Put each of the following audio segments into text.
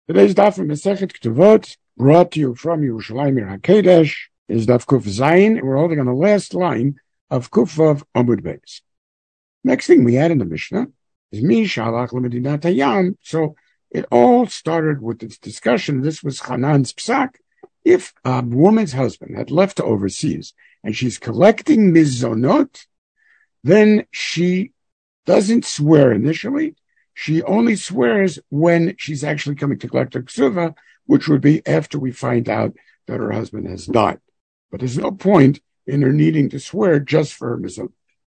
Today's daf from Masechet Ketuvot, brought to you from Yerushalayim Ir HaKodesh, is daf Kuf Zayin, and we're holding on the last line of Kuf Vav Amud Beis. Next thing we had in the Mishnah is Mi Shalach L'Medinat Hayam. So it all started with this discussion. This was Hanan's psak. If a woman's husband had left overseas and she's collecting mizonot, then she doesn't swear initially. She only swears when she's actually coming to collect her ksuva, which would be after we find out that her husband has died. But there's no point in her needing to swear just for her mizonot.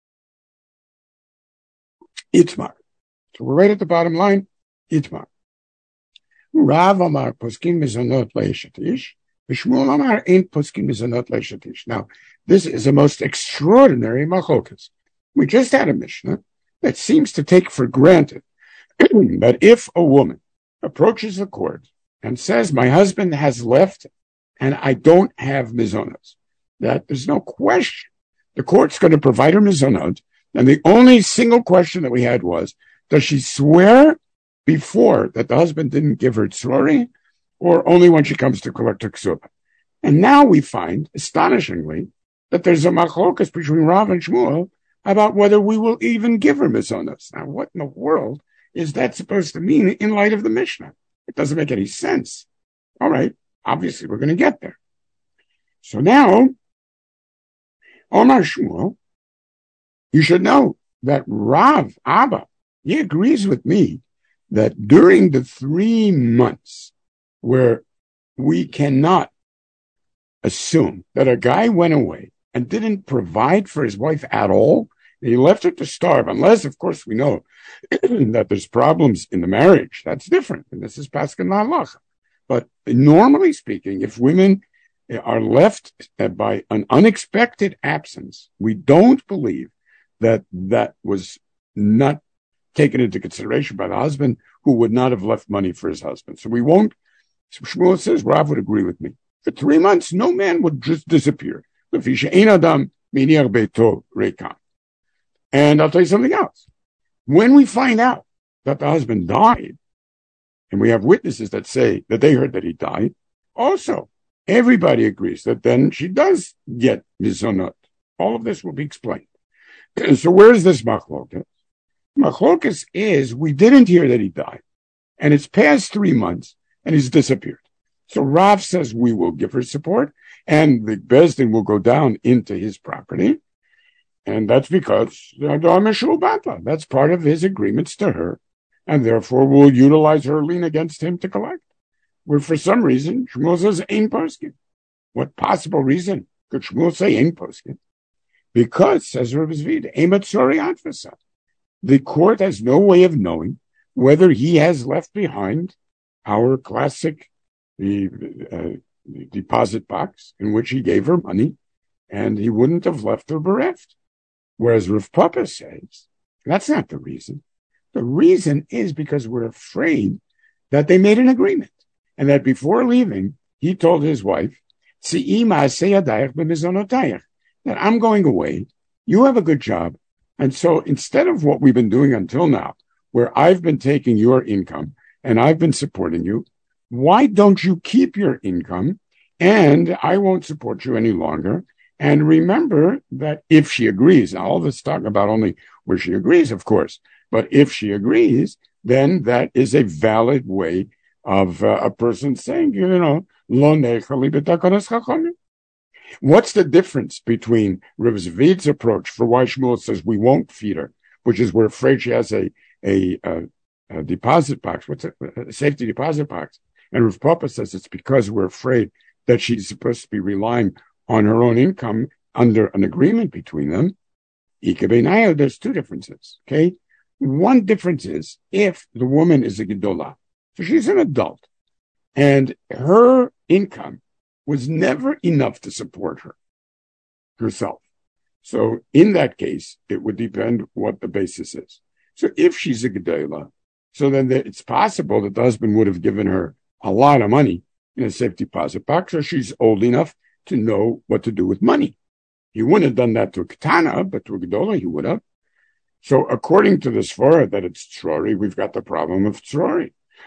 Itmar. So we're right at the bottom line. Itmar. Rav Amar poskin mizonot leishatish. V'Shmuel Amar ain't poskin mizonot leishatish. Now, this is the most extraordinary machlokas. We just had a Mishnah that seems to take for granted that if a woman approaches the court and says, my husband has left and I don't have mizonos, that there's no question the court's going to provide her mizonot. And the only single question that we had was, does she swear before that the husband didn't give her tzrori, or only when she comes to collect her ksuba? And now we find, astonishingly, that there's a machlokas between Rav and Shmuel about whether we will even give her mizonos. Now, what in the world is that supposed to mean in light of the Mishnah? It doesn't make any sense. All right, obviously we're going to get there. So now, Omar Shmuel, you should know that Rav Abba, he agrees with me that during the 3 months where we cannot assume that a guy went away and didn't provide for his wife at all, he left her to starve, unless, of course, we know that there's problems in the marriage. That's different, and this is Paskin La'alacha. But normally speaking, if women are left by an unexpected absence, we don't believe that that was not taken into consideration by the husband, who would not have left money for his husband. So we won't. So Shmuel says, Rav would agree with me. For 3 months, no man would just disappear. And I'll tell you something else. When we find out that the husband died, and we have witnesses that say that they heard that he died, also, everybody agrees that then she does get mizonot. All of this will be explained. So where is this machlokas? Machlokas is, we didn't hear that he died, and it's past 3 months, and he's disappeared. So Rav says we will give her support, and the Bezdin will go down into his property. And that's because that's part of his agreements to her, and therefore we'll utilize her lien against him to collect. Where for some reason, Shmuel says ein poskin. What possible reason could Shmuel say ein poskin? Because, says Rav Zvid, emat tzori atfasa. The court has no way of knowing whether he has left behind our classic the deposit box in which he gave her money, and he wouldn't have left her bereft. Whereas Rav Papa says, that's not the reason. The reason is because we're afraid that they made an agreement, and that before leaving, he told his wife, that I'm going away, you have a good job, and so instead of what we've been doing until now, where I've been taking your income and I've been supporting you, why don't you keep your income, and I won't support you any longer? And remember that if she agrees, now all this talk about only where she agrees, of course, but if she agrees, then that is a valid way of a person saying, lo nechali b'takanas chachamim. What's the difference between Rav Zvid's approach for why Shmuel says we won't feed her, which is we're afraid she has a deposit box, a safety deposit box, and Rav Papa says it's because we're afraid that she's supposed to be relying on her own income under an agreement between them. There's 2 differences, okay? One difference is if the woman is a gedolah, so she's an adult, and her income was never enough to support herself. So in that case, it would depend what the basis is. So if she's a gedolah, so then it's possible that the husband would have given her a lot of money in a safe deposit box, so she's old enough to know what to do with money. He wouldn't have done that to a katana, but to a gedolah he would have. So according to the Sforah that it's tzrori, we've got the problem of tzrori.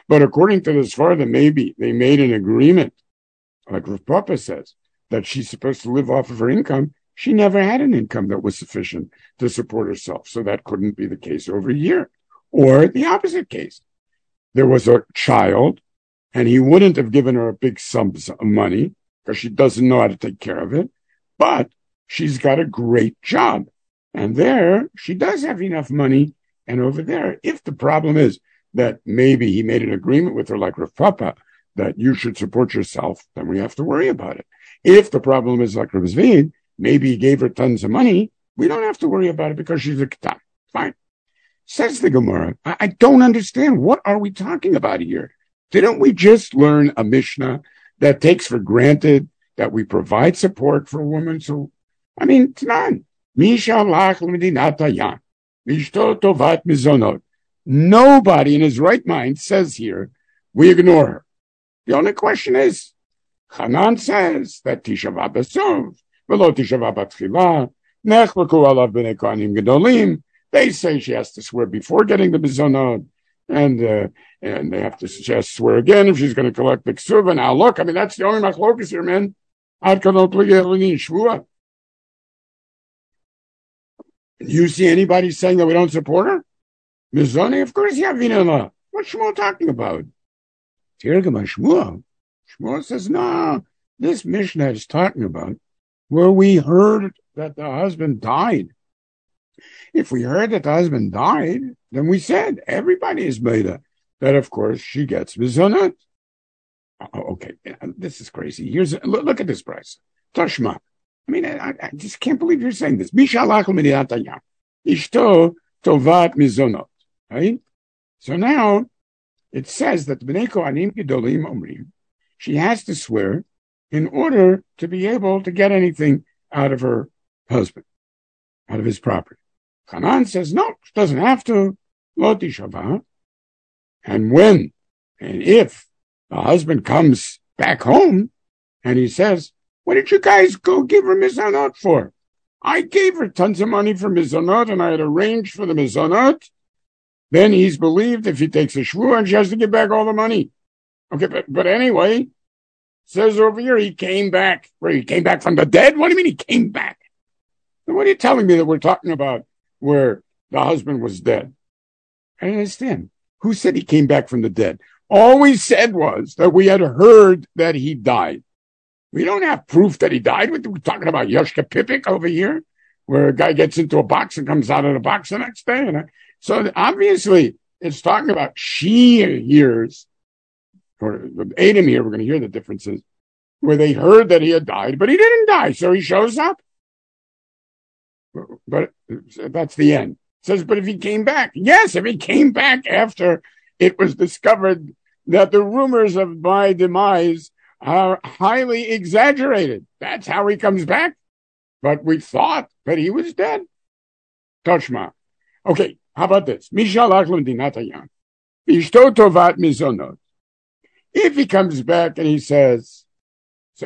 But according to the Sfar, maybe they made an agreement, like Rav Papa says, that she's supposed to live off of her income. She never had an income that was sufficient to support herself. So that couldn't be the case over here. Or the opposite case. There was a child, and he wouldn't have given her a big sum of money because she doesn't know how to take care of it. But she's got a great job. And there, she does have enough money. And over there, if the problem is that maybe he made an agreement with her, like Rav Papa, that you should support yourself, then we have to worry about it. If the problem is like Rav Zvid, maybe he gave her tons of money, we don't have to worry about it because she's a katan. Fine. Says the Gemara, I don't understand. What are we talking about here? Didn't we just learn a Mishnah that takes for granted that we provide support for a woman? So, I mean, Tanan. Nobody in his right mind says here, we ignore her. The only question is, Hanan says that Tisha B'Av B'Sov, V'lo Tisha B'Av B'Tchila, Nechleku Alav B'nei Kohanim Gedolim. They say she has to swear before getting the Mizonot, and they have to just swear again if she's going to collect the Ksuva. Now look, I mean, that's the only machlokas here, man. You see anybody saying that we don't support her? Mizoni, of course, Yavinala. What's Shmuel talking about? Shmuel says, no, this Mishnah is talking about where we heard that the husband died. If we heard that the husband died, then we said everybody is Beda. That, of course, she gets Mizonot. Okay, this is crazy. Look at this price. Tashma. I mean, I just can't believe you're saying this. Ishto tovat mizonot. Right? So now it says that Bnei Kohanim Gedolim Omrim, she has to swear in order to be able to get anything out of her husband, out of his property. Hanan says, no, she doesn't have to. Lo tishavah. And when and if the husband comes back home and he says, what did you guys go give her mizonot for? I gave her tons of money for mizonot and I had arranged for the mizonot. Then he's believed if he takes a shvuah and she has to give back all the money. Okay, but anyway, says over here he came back. Where he came back from the dead? What do you mean he came back? What are you telling me that we're talking about where the husband was dead? I don't understand. Who said he came back from the dead? All we said was that we had heard that he died. We don't have proof that he died. We're talking about Yoshka Pipik over here, where a guy gets into a box and comes out of the box the next day. So obviously, it's talking about she hears, or Adam here, we're going to hear the differences, where they heard that he had died, but he didn't die, so he shows up. But that's the end. It says, but if he came back, yes, if he came back after it was discovered that the rumors of my demise are highly exaggerated. That's how he comes back. But we thought that he was dead. Toshma. Okay, how about this? If he comes back and he says, so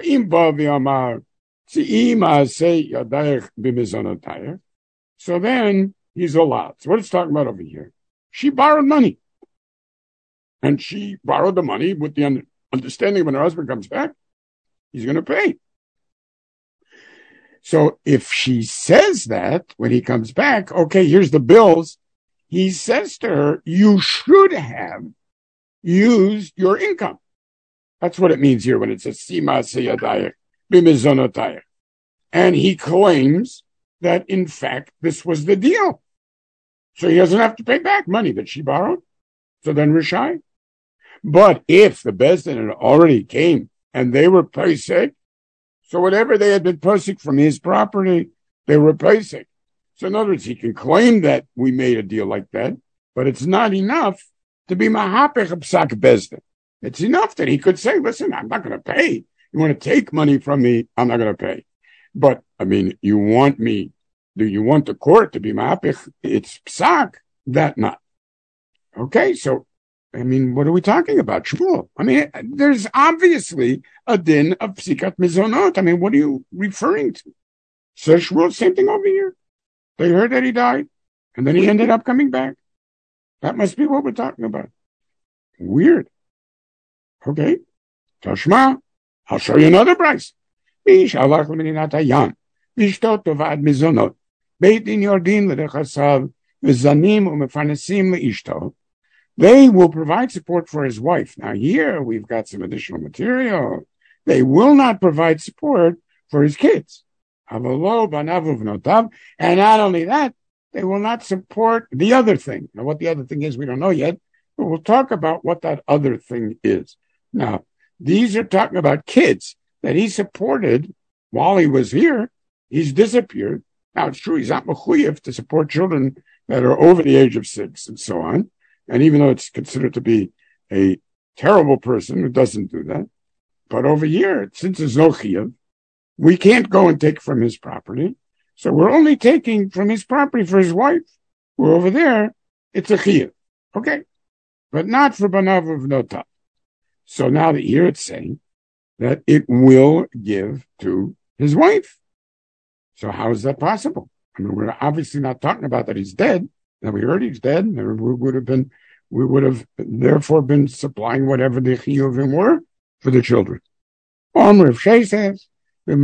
then he's allowed. So what it's talking about over here? She borrowed money. And she borrowed the money with the understanding when her husband comes back, he's going to pay. So if she says that when he comes back, okay, here's the bills, he says to her, you should have used your income. That's what it means here when it says, Sima Seyadayek, Bimizonotayek. And he claims that, in fact, this was the deal. So he doesn't have to pay back money that she borrowed. So then Rishai. But if the Bezdin had already came and they were pesach, so whatever they had been pesach from his property, they were pesach. So in other words, he can claim that we made a deal like that, but it's not enough to be mahapech psak Bezdin. It's enough that he could say, listen, I'm not going to pay. You want to take money from me, I'm not going to pay. But, I mean, do you want the court to be mahapech? It's psak, that not. Okay, so I mean, what are we talking about? Shmuel. I mean, there's obviously a din of psikat mizonot. I mean, what are you referring to? So Shmuel, same thing over here. They heard that he died, and then he ended up coming back. That must be what we're talking about. Weird. Okay. Tashma, I'll show you another price. Bishalach l'medinat hayam, v'ishtot tovad mizonot, beit din yordin l'dechasav, v'zanim u'mefarnesim le'ishto. They will provide support for his wife. Now here we've got some additional material. They will not provide support for his kids. And not only that, they will not support the other thing. Now what the other thing is, we don't know yet, but we'll talk about what that other thing is. Now, these are talking about kids that he supported while he was here. He's disappeared. Now it's true, he's not mechuyev to support children that are over the age of 6 and so on. And even though it's considered to be a terrible person who doesn't do that, but over here, since there's no chiyuv, we can't go and take from his property. So we're only taking from his property for his wife. We're over there, it's a chiyuv. Okay. But not for banav uvnotav. So now that here it's saying that it will give to his wife. So how is that possible? I mean, we're obviously not talking about that he's dead. Now we heard he's dead, and we would have therefore been supplying whatever the chiyuvim were for the children. Rav Shai says, we're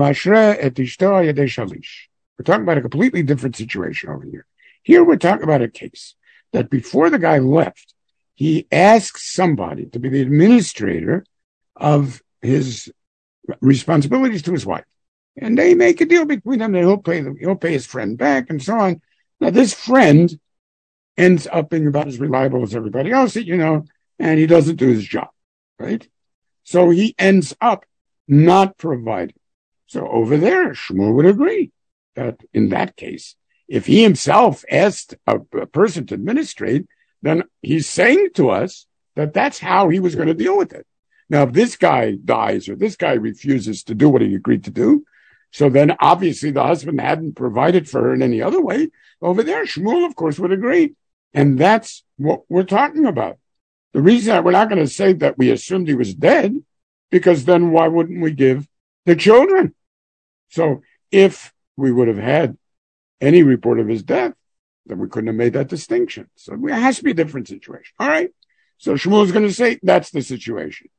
talking about a completely different situation over here. Here we're talking about a case that before the guy left, he asked somebody to be the administrator of his responsibilities to his wife. And they make a deal between them that he'll pay his friend back and so on. Now this friend ends up being about as reliable as everybody else, and he doesn't do his job, right? So he ends up not providing. So over there, Shmuel would agree that in that case, if he himself asked a person to administrate, then he's saying to us that that's how he was going to deal with it. Now, if this guy dies or this guy refuses to do what he agreed to do, so then obviously the husband hadn't provided for her in any other way. Over there, Shmuel, of course, would agree. And that's what we're talking about. The reason that we're not going to say that we assumed he was dead, because then why wouldn't we give the children? So if we would have had any report of his death, then we couldn't have made that distinction. So it has to be a different situation. All right. So Shmuel is going to say that's the situation.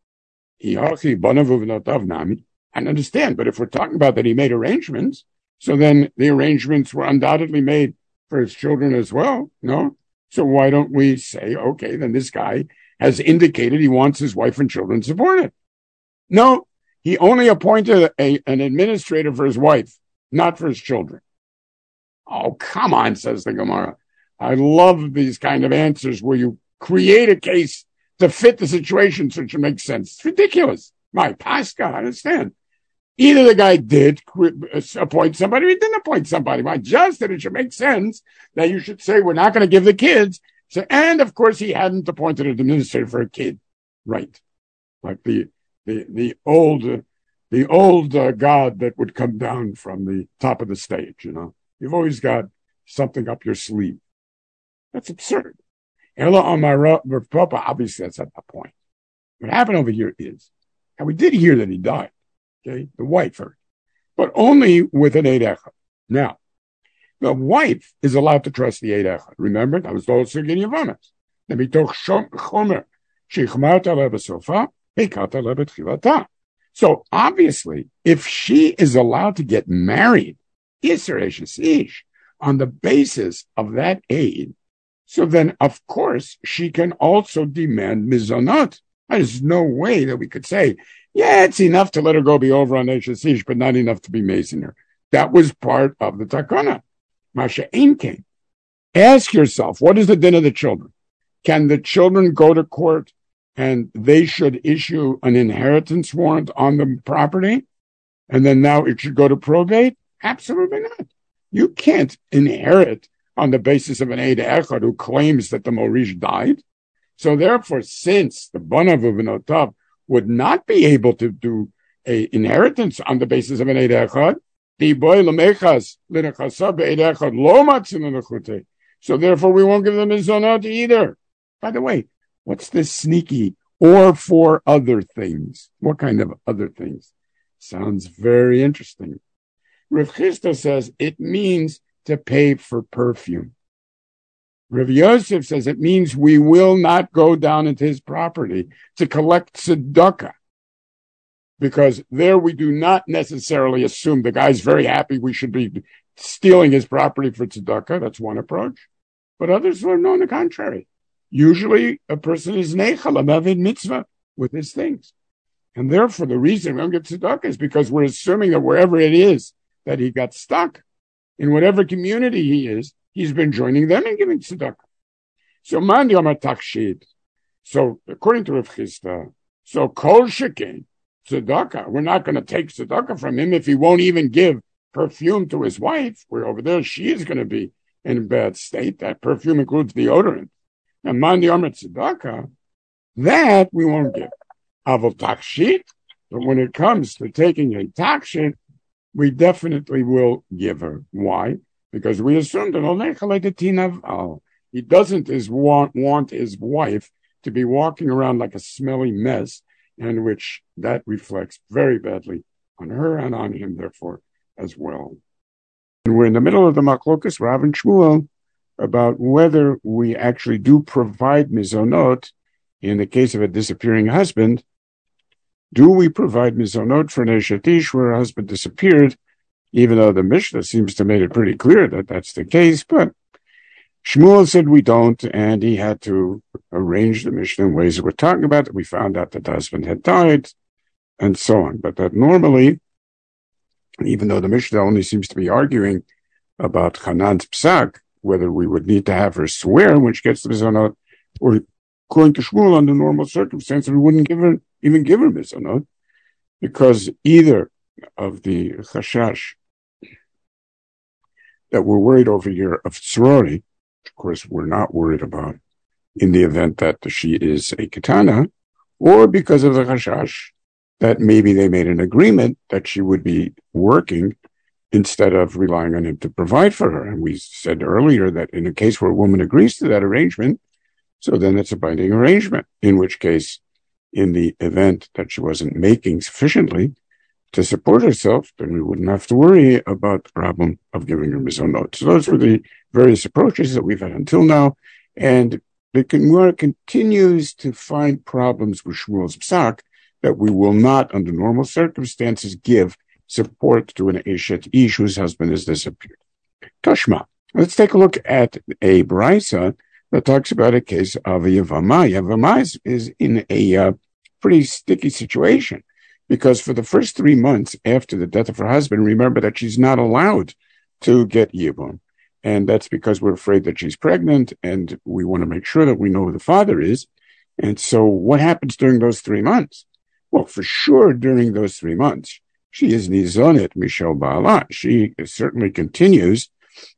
I understand, but if we're talking about that he made arrangements, so then the arrangements were undoubtedly made for his children as well, no? So why don't we say, okay, then this guy has indicated he wants his wife and children supported. No, he only appointed an administrator for his wife, not for his children. Oh, come on, says the Gemara. I love these kind of answers where you create a case to fit the situation so it should make sense. It's ridiculous. My Pascha, I understand. Either the guy did appoint somebody or he didn't appoint somebody. But just that it should make sense that you should say we're not going to give the kids. So, and of course he hadn't appointed an administrator for a kid. Right. Like the old God that would come down from the top of the stage, You've always got something up your sleeve. That's absurd. Obviously that's at the point. What happened over here is, and we did hear that he died. Okay, the wife heard, but only with an Eid Echad. Now, the wife is allowed to trust the Eid Echad. Remember, that was the whole Sugin Yavamas. So obviously, if she is allowed to get married, on the basis of that aid, so then of course she can also demand mizonot. There's no way that we could say, yeah, it's enough to let her go be over on Eshes Ish, but not enough to be mazing her. That was part of the takana. Masha Ein came. Ask yourself, what is the din of the children? Can the children go to court and they should issue an inheritance warrant on the property? And then now it should go to probate? Absolutely not. You can't inherit on the basis of an Eid Echad who claims that the Morish died. So therefore, since the Banav Uvnotav would not be able to do a inheritance on the basis of an Eid Echad, so therefore we won't give them mizonot either. By the way, what's this sneaky or for other things? What kind of other things? Sounds very interesting. Rav Chisda says it means to pay for perfume. Rav Yosef says it means we will not go down into his property to collect tzedakah, because there we do not necessarily assume the guy's very happy we should be stealing his property for tzedakah. That's one approach. But others are on the contrary. Usually a person is neichal, a mavid mitzvah with his things. And therefore the reason we don't give tzedakah is because we're assuming that wherever it is that he got stuck, in whatever community he is, he's been joining them and giving tzedakah. So man yom takshid. So according to Rav Chisda, so kol shekain tzedakah, we're not going to take tzedakah from him if he won't even give perfume to his wife, where over there she is going to be in a bad state. That perfume includes deodorant. And man yom tzedakah, that we won't give. Avol takshid, but when it comes to taking a takshid, we definitely will give her. Why? Because we assume that he doesn't want his wife to be walking around like a smelly mess, and which that reflects very badly on her and on him, therefore, as well. And we're in the middle of the machlokas, Rav and Shmuel, about whether we actually do provide mizonot in the case of a disappearing husband. Do we provide mizonot for an eshet ish where her husband disappeared, even though the Mishnah seems to make it pretty clear that that's the case? But Shmuel said we don't, and he had to arrange the Mishnah in ways that we're talking about, that we found out that the husband had died, and so on. But that normally, even though the Mishnah only seems to be arguing about Hanan's psak, whether we would need to have her swear when she gets the mizonot, or according to Shmuel, under normal circumstances, we wouldn't even give her mizonot, because either of the chashash that we're worried over here of sorority, of course we're not worried about in the event that she is a katana, or because of the chashash that maybe they made an agreement that she would be working instead of relying on him to provide for her. And we said earlier that in a case where a woman agrees to that arrangement, so then it's a binding arrangement, in which case, in the event that she wasn't making sufficiently to support herself, then we wouldn't have to worry about the problem of giving her mizonot. So those were the various approaches that we've had until now. And the Gemara continues to find problems with Shmuel's psak that we will not, under normal circumstances, give support to an eshet ish whose husband has disappeared. Tashma. Let's take a look at a brisa that talks about a case of a Yavama. Yavama is in a pretty sticky situation, because for the first 3 months after the death of her husband, remember that she's not allowed to get Yibum. And that's because we're afraid that she's pregnant, and we want to make sure that we know who the father is. And so what happens during those 3 months? Well, for sure, during those 3 months, she is nizonet mishel ba'ala. She certainly continues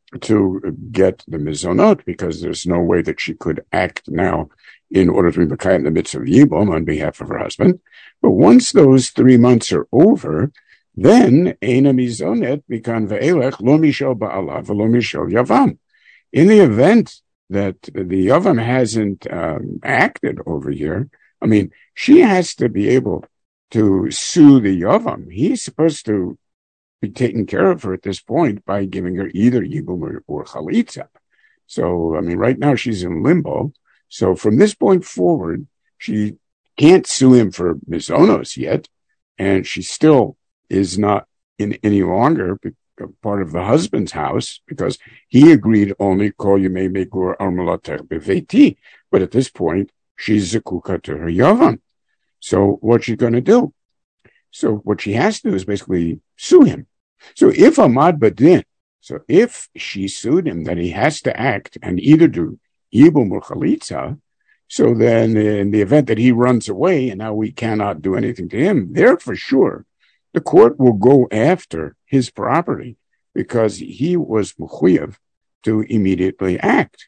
to get the mizonot, because there's no way that she could act now in order to be mekayem in the midst of Yibum on behalf of her husband. But once those 3 months are over, then eina mizonet mikan ve'elech lo mishel ba'ala v'lo mishel yavam. In the event that the yavam hasn't acted over here, I mean, she has to be able to sue the yavam. He's supposed to be taking care of her at this point by giving her either yibum or chalitza. So, I mean, right now she's in limbo. So from this point forward, she can't sue him for mizonos yet, and she still is not in any longer part of the husband's house, because he agreed only kol yemei megur armalater beveti. But at this point, she's zekuka to her yavam. So what's she going to do? So what she has to do is basically sue him. So if Amad Badin, so if she sued him, that he has to act and either do Yibum or Chalitza, so then in the event that he runs away and now we cannot do anything to him, there for sure, the court will go after his property because he was mechuyev to immediately act.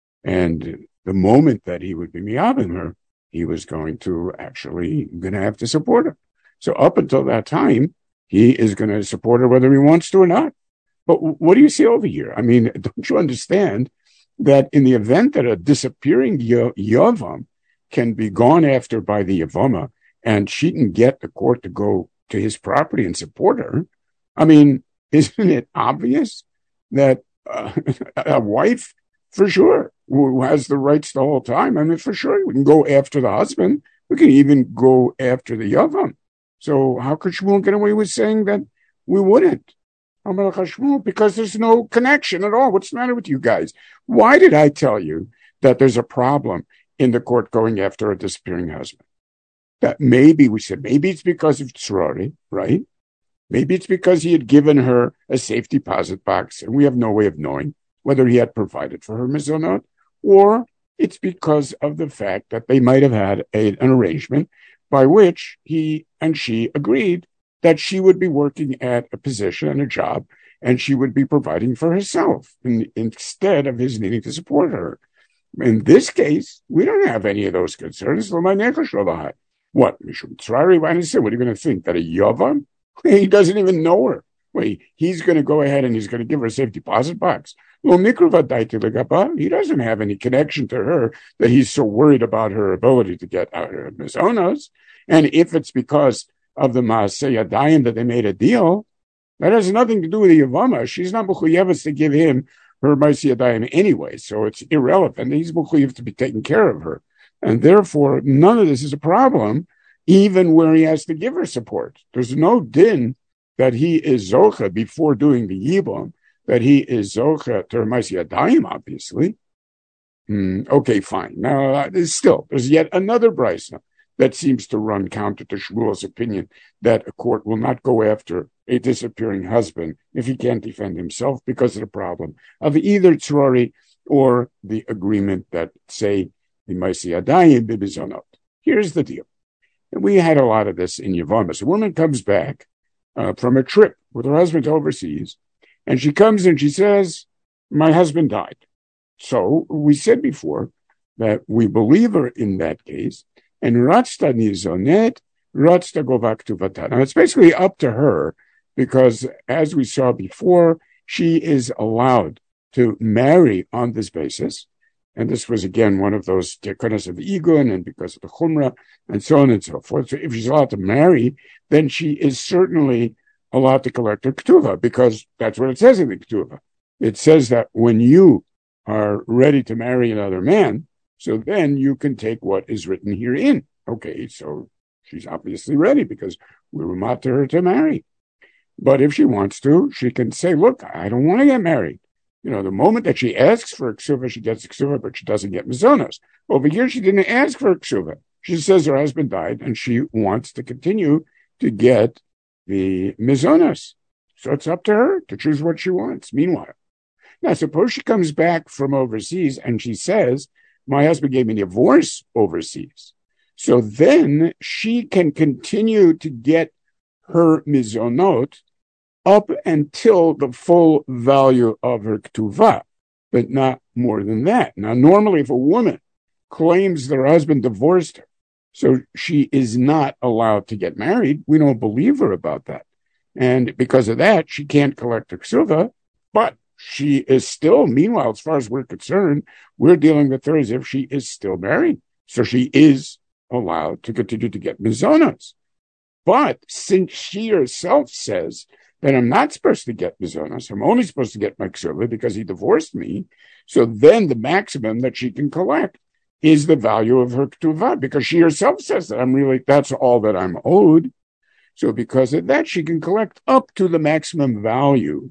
And the moment that he would be miyavim her, he was going to have to support her. So up until that time, he is going to support her whether he wants to or not. But what do you see over here? I mean, don't you understand that in the event that a disappearing yavam can be gone after by the yavama and she can get the court to go to his property and support her, I mean, isn't it obvious that a wife, for sure, who has the rights the whole time. I mean, for sure, we can go after the husband. We can even go after the Yavam. So how could Shmuel get away with saying that we wouldn't? Because there's no connection at all. What's the matter with you guys? Why did I tell you that there's a problem in the court going after a disappearing husband? That maybe it's because of Tzrari, right? Maybe it's because he had given her a safety deposit box, and we have no way of knowing whether he had provided for her mizonot, or it's because of the fact that they might have had an arrangement by which he and she agreed that she would be working at a position and a job, and she would be providing for herself instead of his needing to support her. In this case, we don't have any of those concerns. What? What are you going to think? That a Yavam? He doesn't even know her. Wait, he's going to go ahead and he's going to give her a safe deposit box. He doesn't have any connection to her that he's so worried about her ability to get out of mizonos. And if it's because of the Maaseh Yadayim that they made a deal, that has nothing to do with the Yavama. She's not mechuyeves to give him her Maaseh Yadayim anyway, so it's irrelevant. He's mechuyev to be taking care of her. And therefore, none of this is a problem, even where he has to give her support. There's no din that he is zocha before doing the yibum, that he is zocha to her Maaseh Yadayim, obviously. Okay, fine. Now, there's yet another brisa that seems to run counter to Shmuel's opinion that a court will not go after a disappearing husband if he can't defend himself because of the problem of either tzrori or the agreement that, say, the Maaseh Yadayim b'mizonot. Here's the deal. And we had a lot of this in Yavamas. A woman comes back from a trip with her husband overseas, and she comes and she says, my husband died. So we said before that we believe her in that case, and Ratzta Nizonet, Ratzta Govak Tuvata. Now, it's basically up to her because, as we saw before, she is allowed to marry on this basis. And this was, again, one of those tekunas of Igun and because of the Chumrah and so on and so forth. So if she's allowed to marry, then she is certainly allowed to collect her ketuvah because that's what it says in the ketuvah. It says that when you are ready to marry another man, so then you can take what is written herein. Okay, so she's obviously ready because we were matter her to marry. But if she wants to, she can say, look, I don't want to get married. You know, the moment that she asks for a ksuva, she gets a ksuva, but she doesn't get mizonos. Over here, she didn't ask for a ksuva. She says her husband died and she wants to continue to get the mizonos. So it's up to her to choose what she wants. Meanwhile, now suppose she comes back from overseas and she says, my husband gave me a divorce overseas. So then she can continue to get her mizonot up until the full value of her ketuvah, but not more than that. Now, normally if a woman claims that her husband divorced her, so she is not allowed to get married, we don't believe her about that. And because of that, she can't collect her ketuvah, but she is still, meanwhile, as far as we're concerned, we're dealing with her as if she is still married. So she is allowed to continue to get mizonos. But since she herself says that I'm not supposed to get mizonos, I'm only supposed to get my ketuvah because he divorced me, so then the maximum that she can collect is the value of her ketuvah because she herself says that that's all that I'm owed. So because of that, she can collect up to the maximum value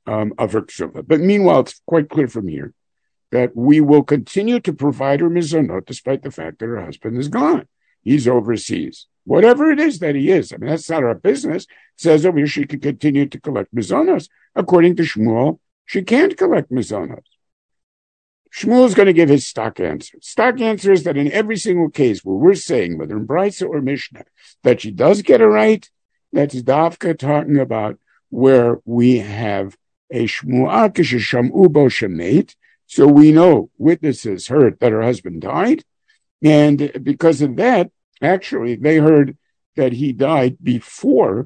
of her ketuvah. But meanwhile, it's quite clear from here that we will continue to provide her mizonot despite the fact that her husband is gone. He's overseas. Whatever it is that he is. I mean, that's not our business. It says over here she can continue to collect mizonos. According to Shmuel, she can't collect mizonos. Shmuel is going to give his stock answer. Stock answer is that in every single case where we're saying, whether in Brisa or Mishnah, that she does get it right, that's Davka talking about where we have a Shmu'ah Kishishamu Bo Shemet, so we know witnesses heard that her husband died, and because of that, actually, they heard that he died before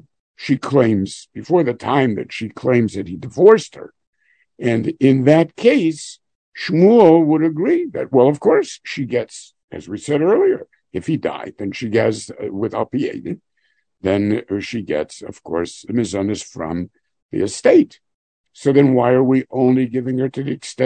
the time that she claims that he divorced her. And in that case, Shmuel would agree that, well, of course, she gets, as we said earlier, if he died, then she gets, with Alpiyedin, then she gets, of course, the mizonos from the estate. So then why are we only giving her to the extent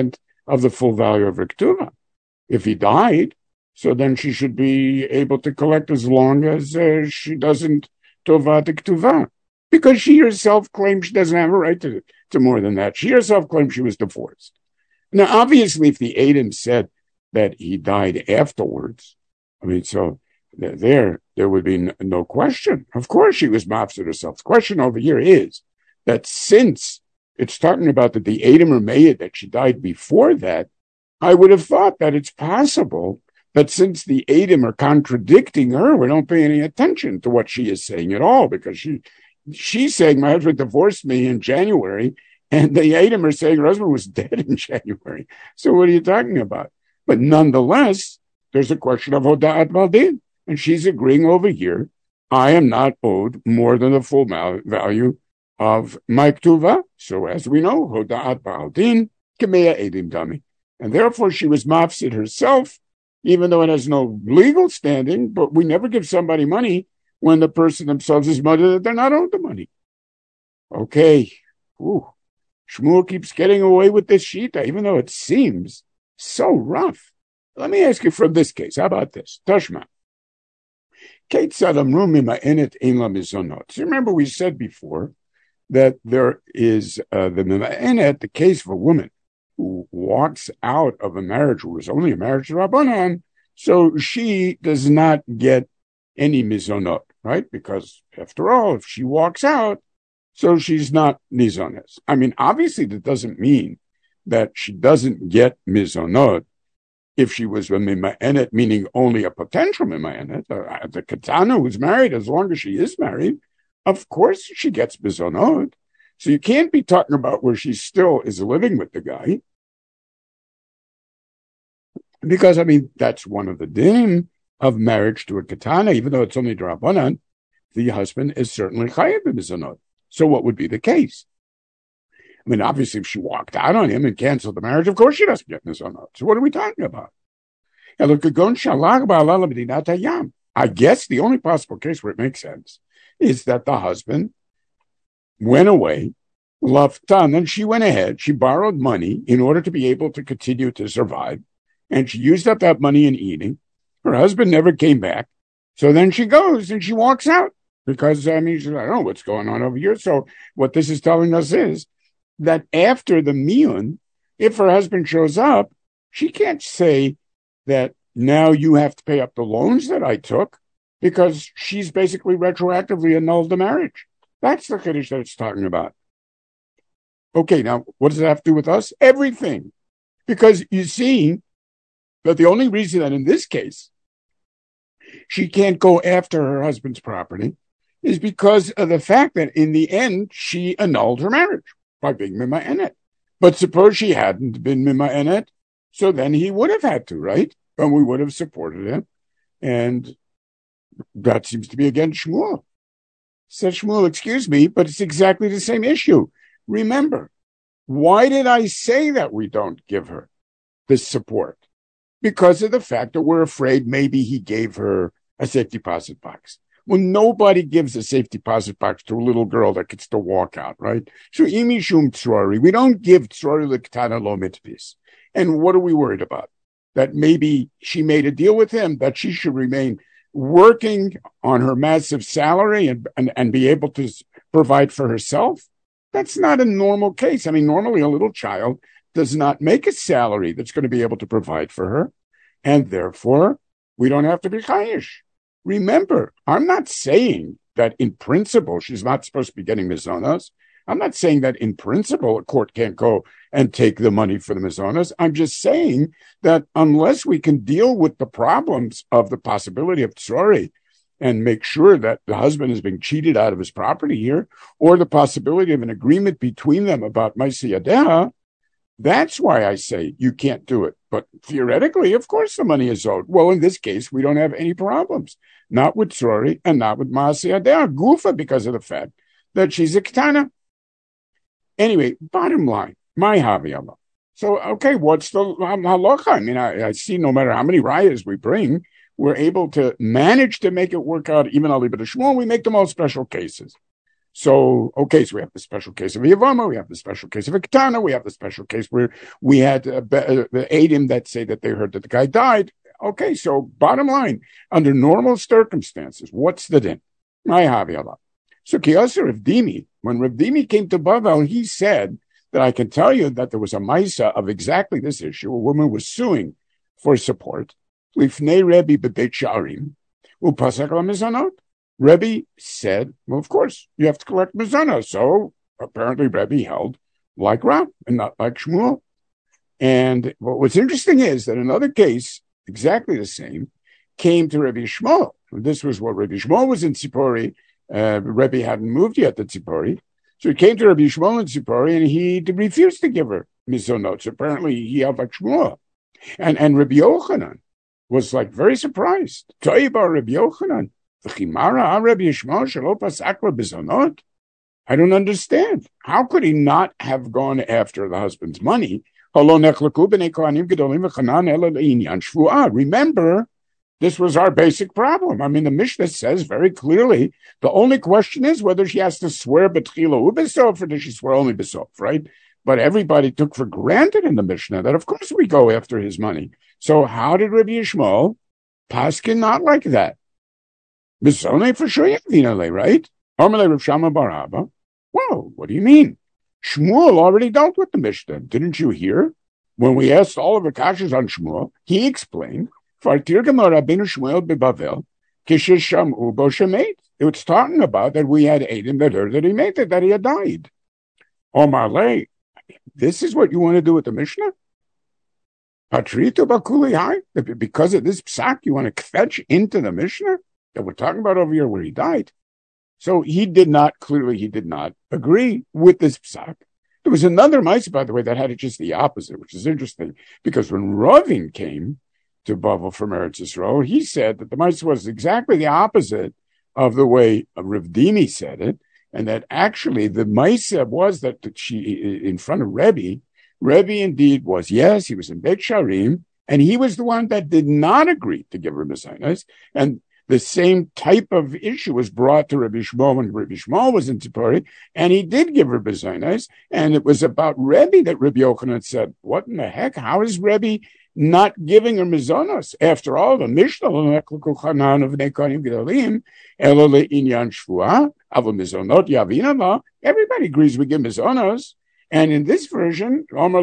of the full value of her ketuvah. If he died, so then she should be able to collect as long as she doesn't tova the ketuvah. Because she herself claims she doesn't have a right to more than that. She herself claims she was divorced. Now, obviously, if the Adam said that he died afterwards, I mean, so there would be no question. Of course, she was mafsed herself. The question over here is that since it's talking about that the Adam or Meya that she died before that, I would have thought that it's possible that since the Adam are contradicting her, we don't pay any attention to what she is saying at all, because she's saying my husband divorced me in January, and the Adam are saying her husband was dead in January. So what are you talking about? But nonetheless, there's a question of Hoda'at Baldin, and she's agreeing over here, I am not owed more than the full value of my ketuvah. So as we know, Hoda'at Baldin, Kemeya Edim Dami. And therefore she was mafsid herself, even though it has no legal standing, but we never give somebody money when the person themselves is mother that they're not owed the money. Okay. Ooh. Shmuel keeps getting away with this shita, even though it seems so rough. Let me ask you from this case. How about this? Tashma. So remember we said before that there is the case of a woman who walks out of a marriage who was only a marriage to Rabbanan, so she does not get any mizonot, right? Because after all, if she walks out, so she's not mizones. I mean, obviously that doesn't mean that she doesn't get mizonot if she was a mima'enet, meaning only a potential mima'enet. The katana who's married, as long as she is married, of course she gets mizonot. So you can't be talking about where she still is living with the guy. Because, I mean, that's one of the din of marriage to a katana, even though it's only drabanan, the husband is certainly chayav b'mizonot. So what would be the case? I mean, obviously, if she walked out on him and canceled the marriage, of course she doesn't get mizonot. So what are we talking about? I guess the only possible case where it makes sense is that the husband went away, laftan, and she went ahead, she borrowed money in order to be able to continue to survive, and she used up that money in eating. Her husband never came back. So then she goes and she walks out because, I mean, I don't know what's going on over here. So what this is telling us is that after the miyun, if her husband shows up, she can't say that now you have to pay up the loans that I took, because she's basically retroactively annulled the marriage. That's the Kiddush that it's talking about. Okay, now what does it have to do with us? Everything. Because you see that the only reason that in this case she can't go after her husband's property is because of the fact that in the end she annulled her marriage by being mima'enet. But suppose she hadn't been mima'enet, so then he would have had to, right? And we would have supported him. And that seems to be against Shmuel. Said Shmuel, excuse me, but it's exactly the same issue. Remember, why did I say that we don't give her this support? Because of the fact that we're afraid maybe he gave her a safe deposit box. Well, nobody gives a safe deposit box to a little girl that gets to walk out, right? So imi shum tzrori. We don't give tzrori l'ktana lo mitzvahs. And what are we worried about? That maybe she made a deal with him that she should remain working on her massive salary and be able to provide for herself? That's not a normal case. I mean, normally a little child does not make a salary that's going to be able to provide for her, and therefore we don't have to be chayish. Remember, I'm not saying that in principle she's not supposed to be getting mizonos. I'm not saying that in principle a court can't go and take the money for the mizonos. I'm just saying that unless we can deal with the problems of the possibility of tzori and make sure that the husband is being cheated out of his property here, or the possibility of an agreement between them about Maisi Yadeha, that's why I say you can't do it. But theoretically, of course, the money is owed. Well, in this case, we don't have any problems. Not with tzori and not with Maasi Yadeha. Gufa, because of the fact that she's a ketana. Anyway, bottom line, my Haviyallah. So, okay, what's the halacha? I mean, I see no matter how many rayas we bring, we're able to manage to make it work out. Even Ali B'Shmuel, we make them all special cases. So, okay, so we have the special case of Yavama, we have the special case of Iktana, we have the special case where we had Adim that say that they heard that the guy died. Okay, so bottom line, under normal circumstances, what's the din? So Kiyasa Rav Dimi, when Rav Dimi came to Bavel, he said that I can tell you that there was a Maisa of exactly this issue. A woman was suing for support. Lifnei Rebbe bebeit Sha'arim, upasak mizanot. Rebbe said, well, of course, you have to collect mizana. So apparently Rebbe held like Rav and not like Shmuel. And what's interesting is that another case, exactly the same, came to Rebbe Shmuel. This was what Rebbe Shmuel was in Tzipori. Rebbe hadn't moved yet to Tzipori. So he came to Rebbe Shmuel in Tzipori and he refused to give her mizonot. So apparently he held like Shmuel. And Rebbe Yochanan was like very surprised. Toiba Rebbe Yochanan. I don't understand. How could he not have gone after the husband's money? Remember, this was our basic problem. I mean, the Mishnah says very clearly, the only question is whether she has to swear betchila ubesof or does she swear only besof, right? But everybody took for granted in the Mishnah that, of course, we go after his money. So how did Rabbi Yishmael paskin not like that? Bizone for sure, right? Amalei Rav Shama bar Abba. Whoa, what do you mean? Shmuel already dealt with the Mishnah. Didn't you hear? When we asked all of the kashas on Shmuel, he explained, it was talking about that we had Adim that heard that he made it, that he had died. Omarle, this is what you want to do with the Mishnah? Patrito bakuli hai? Because of this psak, you want to fetch into the Mishnah that we're talking about over here where he died? So he did not agree with this psak. There was another mice, by the way, that had it just the opposite, which is interesting, because when Ravin came to Bavel from Eretz Yisrael, he said that the mice was exactly the opposite of the way Rav Dimi said it, and that actually the mice was that she, in front of Rebbe indeed was, yes, he was in Beit Sharim, and he was the one that did not agree to give her Messiah, and the same type of issue was brought to Rabbi Shmuel when Rabbi Shmuel was in Tzipori, and he did give her Bezainis, and it was about Rebbe that Rabbi Yochanan said, what in the heck? How is Rebbe not giving her Mizonos? After all, the Mishnah, everybody agrees we give Mizonos. And in this version,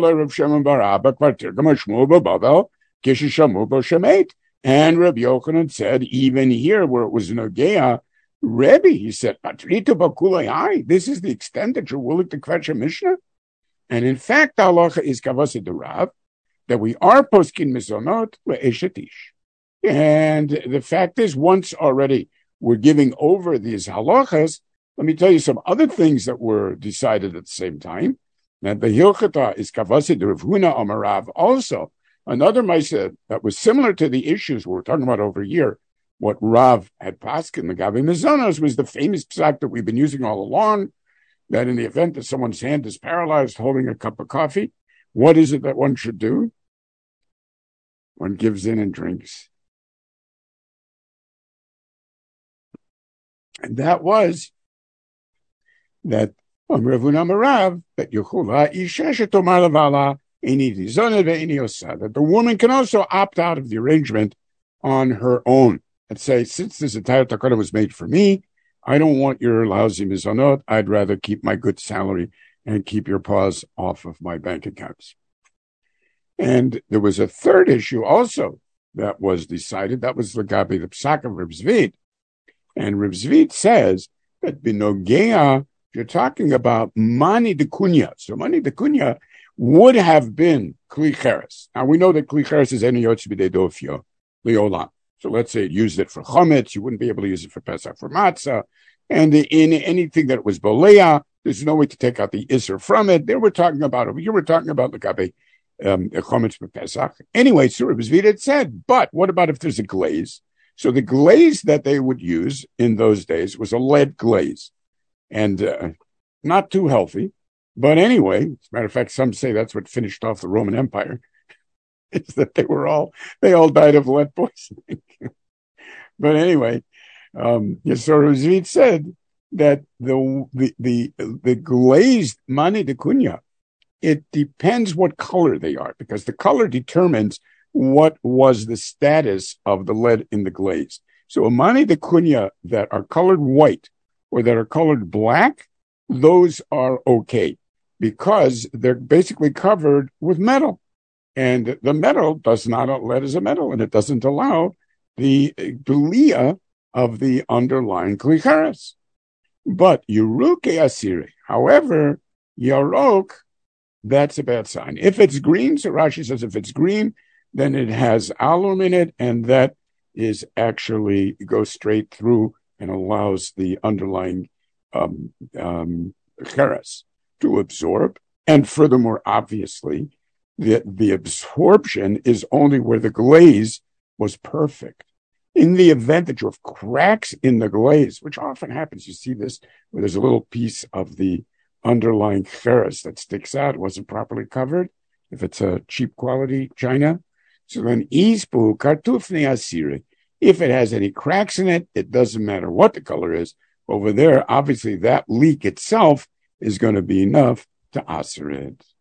and Rabbi Yochanan said, even here where it was Nogea, Rebbe, he said, this is the extent that you're willing to kvetch a Mishnah? And in fact, the halacha is kavasi derav, that we are poskin mizonot le'eshetish. And the fact is, once already we're giving over these halachas, let me tell you some other things that were decided at the same time. And the hilchata is kavasi derav Huna Amarav also. Another Maisa that was similar to the issues we're talking about over here, what Rav had paskin, the Gabi Mizonos, was the famous psak that we've been using all along, that in the event that someone's hand is paralyzed holding a cup of coffee, what is it that one should do? One gives in and drinks. And that was that Ravuna Marav, that Yechula Isha Shetomar Lavala, that the woman can also opt out of the arrangement on her own and say, since this entire takana was made for me, I don't want your lousy mizanot. I'd rather keep my good salary and keep your paws off of my bank accounts. And there was a third issue also that was decided. That was the Gabi, the Psak of Reb Zvid. And Reb Zvid says that Binogea, you're talking about Mani de Kunya. So Mani de Kunya would have been Kli Cheres. Now we know that Kli Cheres is any Yotz B'dei Dofio, Liolam. So let's say it used it for Chometz, you wouldn't be able to use it for Pesach, for Matzah, and in anything that was Bolea, there's no way to take out the Isser from it. There we're talking about, over here we're talking about the Gabe Chometz for Pesach. Anyway, so Reb Zvid had said, but what about if there's a glaze? So the glaze that they would use in those days was a lead glaze, and not too healthy. But anyway, as a matter of fact, some say that's what finished off the Roman Empire. It's that they all died of lead poisoning. But anyway, Yisroel Zvid said that the glazed mani de cunha, it depends what color they are, because the color determines what was the status of the lead in the glaze. So a mani de cunha that are colored white or that are colored black, those are okay because they're basically covered with metal. And the metal does not, lead is a metal, and it doesn't allow the glia of the underlying klicheres. But Yeruke Asiri, however, Yarok, that's a bad sign. If it's green, so Rashi says if it's green, then it has alum in it, and that is actually goes straight through and allows the underlying cheres to absorb. And furthermore, obviously, the absorption is only where the glaze was perfect. In the event that you have cracks in the glaze, which often happens, you see this where there's a little piece of the underlying cheres that sticks out, wasn't properly covered, if it's a cheap quality china. So then ispu kartufni asiri. If it has any cracks in it, it doesn't matter what the color is. Over there, obviously that leak itself is going to be enough to asir it.